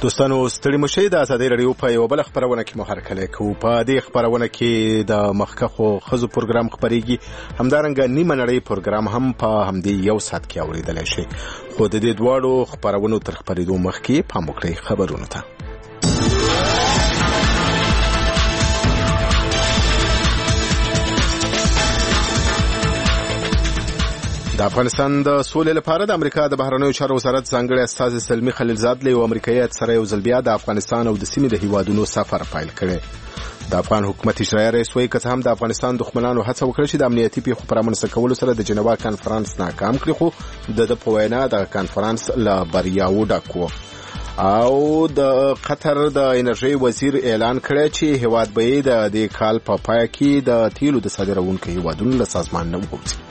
دوستانو ستړي مشئ د ازادي رادیو په یو بل خبرونه کې مو هرکلی کوو. په دې خبرونه کې د مخکخو خزو پروګرام خبريږي، همدارنګه نیمه نړۍ پروګرام هم په همدې یو ساعت کې اوریدلای شي. خو د دې دواړو خبرونو تر خبرېدو مخکې پام وکړئ خبرونو ته. د افغانستان د سولې لپاره د امریکا د بهرنیو چارو وزارت ځانګړي استازي سلمی خلیلزاد له امریکایي سره یو ځل بیا د افغانستان او د سیمې د هیوادونو سفر پیل کړي. د افغان حکومت اجرایي رئیس وایي که هم د افغانستان دښمنانو هڅه وکړه چې د امنیتي پیښو پر رامنځته کولو سره د جنیوا کانفرنس ناکام کړي، خو د په وینا د کانفرنس له بریاوو ډک و. او د قطر د انرژي وزیر اعلان کړی چې هیواد به د دې کال په پای کې د تیلو د صادرونکو هیوادونو له سازمان نه ووځي.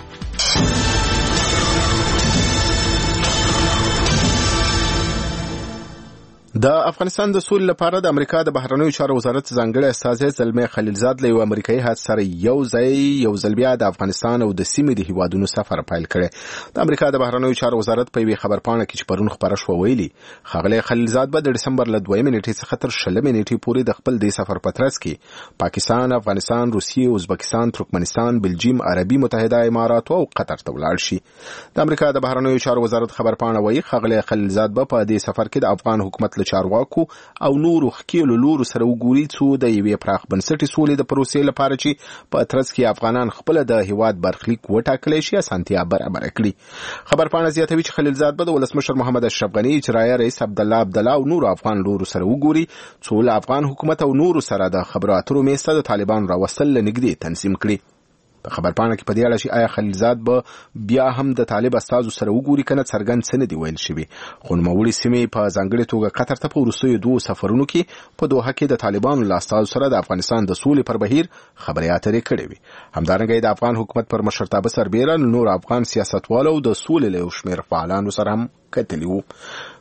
د افغانستان د سولې لپاره د امریکا د بهرنیو چارو وزارت ځانګړي استازي سلمی خلیلزاد له امریکایي هیات سره یو ځل بیا د افغانستان او د سیمې د هیوادونو سفر پیل کړي. د امریکا د بهرنیو چارو وزارت په یوه خبرپاڼه کې چې پرون خبره شوه ویلي ښاغلی خلیلزاد به د ډسمبر له 2 نیټې څخه تر 6 نیټې پورې د خپل د سفر په ترڅ کې پاکستان، افغانستان، روسیې، ازبکستان، ترکمنستان، بلجیم، عربي متحده امارات او قطر ته ولاړ شي. د امریکا د بهرنیو چارو وزارت خبرپاڼه وایي ښاغلی خلیلزاد به په دې سفر کې د افغان حکومت چارواکو او نورو خکیلو لورو سره وګوري څو د یوې پراخ بنسټي سولې د پروسې لپاره چې په ترڅ کې افغانان خپل د هیواد برخلیک وټاکلی شي اسانتیا برابر کړي. خبرپاڼه زیاتوي چې خلیلزاد به د ولسمشر محمد اشرف غني اجرایي رئیس عبدالله او نورو افغان لورو سره وګوري څو له افغان حکومت او نورو سره د خبرو اترو میسته د طالبان راوستل لنږدې تنظیم کړي. په خبرپاڼه کې په دې اړه چې آیا خلیلزاد به بیا هم د طالب استازو سره وګوري کنه څرګند څه نه دی ویل شوی. خو نوموړي سیمې په ځانګړې توګه قطر ته په وروستیو 2 سفرونو کې په دوحه کې د طالبانو له استازو سره د افغانستان د سولې پر بهیر خبرې اترې کړې وي. همدارنګه د افغان حکومت پر مشرتابه سربیره نور افغان سیاستوالو د سولې له شمېر فعالانو سره هم کتلي وو.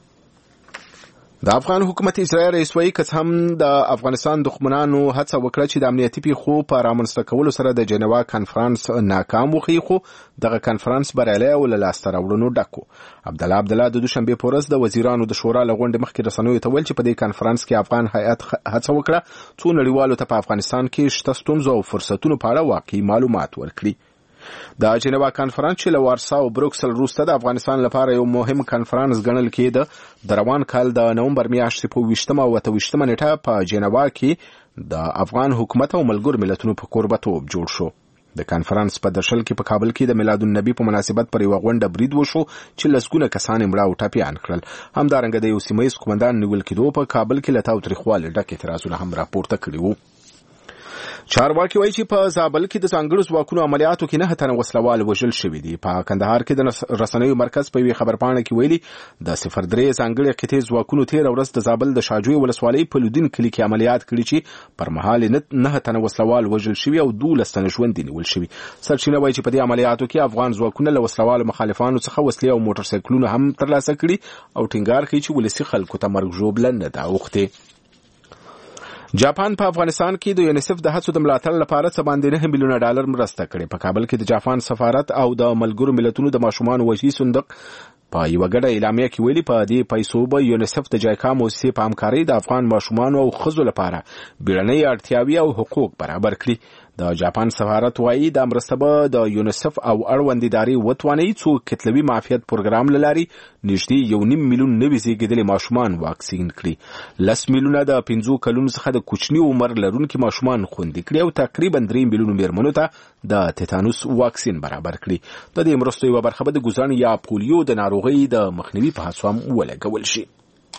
د افغان حکومت اجرایي رئیس وایي که هم د افغانستان دښمنانو هڅه وکړه چې د امنیتي پیښو په رامنځته کولو سره د جنیوا کانفرنس ناکام وښیي، خو دغه کانفرنس بریالی او له لاسته راوړنو ډک و. عبدالله د دوشنبې په ورځ د وزیرانو د شورا له غونډې مخکې رسنیو ته ویل چې په دې کانفرنس کې افغان هیات هڅه وکړه څو نړیوالو ته په افغانستان کې شته ستونزو او فرصتونو په اړه واقعي معلومات ورکړي. د جنیوا کانفرنس چې له وارسا او بروکسل وروسته د افغانستان لپاره یو مهم کانفرنس ګڼل کېده د روان کال د نومبر میاشتې په 20 او 28 نیټه په جنیوا کې د افغان حکومت او ملګرو ملتونو په کوربتوب جوړ شو. د کانفرنس په درشل کې په کابل کې د میلاد النبی په مناسبت پر یو غونډه برید وشو چې لسګونه کسان مړه او ټپیان کړل. همدارنګه د یو سیمه‌ییز قومندان نیول کېدو په کابل کې له تاوتریخوالي ډک اعتراضونه هم راپورته کړي وو. چارواکي وایي چې په زابل کې د ځانګړو ځواکونو عملیاتو کې 9 تنه وسلوال وژل شوي دي. په کندهار کې د رسنیو مرکز په یوې خبرپاڼه کې ویلي د 03 ځانګړي قطعي ځواکونو 13 ورځ د زابل د شاجوی ولسوالۍ په لودین کلي کې عملیات کړي چې پر مهال 9 تنه وسلوال وژل شوي او 12 تنه ژوندي نیول شوي. سرچینه وایي چې په دې عملیاتو کې افغان ځواکونه له وسلوالو مخالفانو څخه وسلې او موټر سایکلونه هم ترلاسه کړي او ټینګار کوي چې ولسي خلکو ته مرګ ژوبله نه ده اوښتې. جاپان په افغانستان کې د یونیسف د هڅو د ملاتړ لپاره څه باندې $9 میلیونه مرسته کړې. په کابل کې د جاپان سفارت او د ملګرو ملتونو د ماشومانو وحشي صندوق په یو غړ اعلامیه کې ویلي په دې پیسو به یونیسف د جایکا موسسې په همکارۍ د افغان ماشومانو او ښځو لپاره بیړنۍ اړتیاوې او حقوق برابر کړي. د جاپان سفارت وایي دا مرسته به د یونیسف او اړوند ادارې وتوانوي څو کتلوي معافیت پروګرام له لارې نږدې 1.5 میلیون نوي زیږېدلي ماشومان واکسین کړي. 10 میلیونه د 15 کلونو څخه د کوچني عمر لرونکي ماشومان خوندي کړي او تقریبا 3 میلیونه میرمنو ته د تیتانوس واکسین برابر کړي. د دې مرستو یوه برخه به د ګوزن یا پولیو د ناروغۍ د مخنیوي په هڅو هم ولګول شي.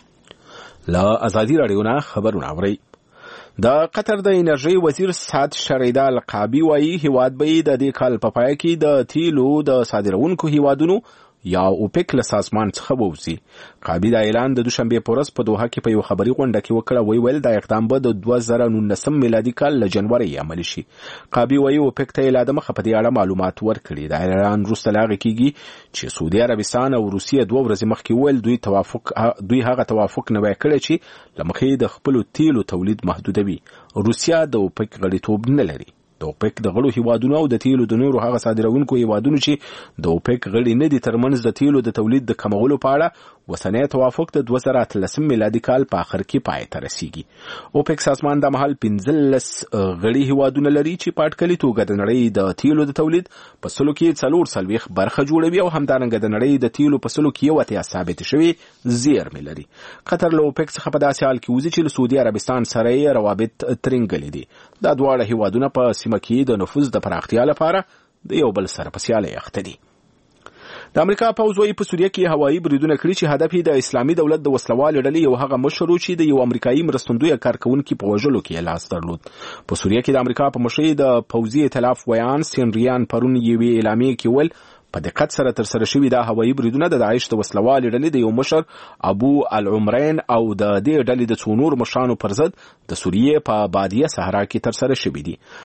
له ازادي راډیو نه خبرونه اورئ. د قطر د انرژي وزیر سعد شریدا القابي وایي هیواد به د دې کال په پای کې د تیلو د صادرونکو هیوادونو یا اوپک له سازمان څخه ووځي. قابي دا اعلان د دوشنبې په ورځ په دوحه کې په یو خبري غونډه کې وکړه. ویل دا اقدام به د 2019 میلادي کال له جنوري عملي شي. قابي وایي اوپک ته لا د مخه په دې اړه معلومات ورکړي. دا اعلان وروسته لاغه کیږي چې سعودي عربستان او روسیه 2 ورځې مخکې ویل دوی هغه توافق نه وکړي چې لمخې د خپل تیلو تولید محدودوي. روسیه د اوپک غړیتوب نه لري. د اوپک د غړو هیوادونو او د تیلو د نورو هغه صادرونکو هیوادونو چې د اوپک غړي نه دي ترمنځ د تیلو د تولید د کمولو په اړه وسنۍ توافق د 2013 میلادي کال په اخر کې پای ته رسیږي. اوپک سازمان د مهال 15 غړي هیوادونه لري چې په اټکلي توګه د نړۍ د تیلو د تولید په سلو کې 40 برخه جوړوي او همدارنګه د نړۍ د تیلو په سلو کې 1 ثابت شوی زیرمې لري. قطر له اوپک څخه په داسې حال کې وځي چې له سعودي عربستان سره روابط ترنګلي دي. دا دواړه هیوادونه په سیمه کې د نفوذ د پراختیا لپاره د یو بل سره په سیالۍ اخته دي. د امریکا پوځ وايي په سوریه کې هوایي بریدونه کړي چې هدف یې د اسلامي دولت د وسلوالې ډلې یو هغه مشر چې د یو امریکایي مرستندوی کارکونکي په وژلو کې لاس درلود. په سوریه کې د امریکا په مشرۍ د پوځي ائتلاف ویان سینریان پرون یوې اعلامیې کې ول په دقت سره تر سره شوي دا هوایي بریدونه د داعش د وسلوالې ډلې د یو مشر ابو العمرین او د دې ډلې د څو نور مشرانو پر ضد د سوریې په بادیه صحرا کې تر سره شوي دي.